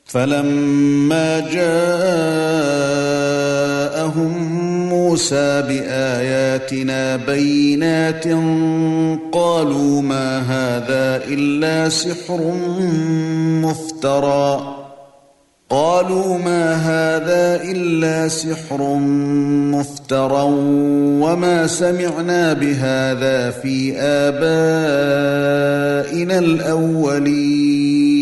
فَلَمَّا جَاءَهُم مُوسَى بِآيَاتِنَا بَيِّنَاتٍ قَالُوا مَا هَذَا إِلَّا سِحْرٌ مُفْتَرًى وَمَا سَمِعْنَا بِهَذَا فِي آبَائِنَا الْأَوَّلِينَ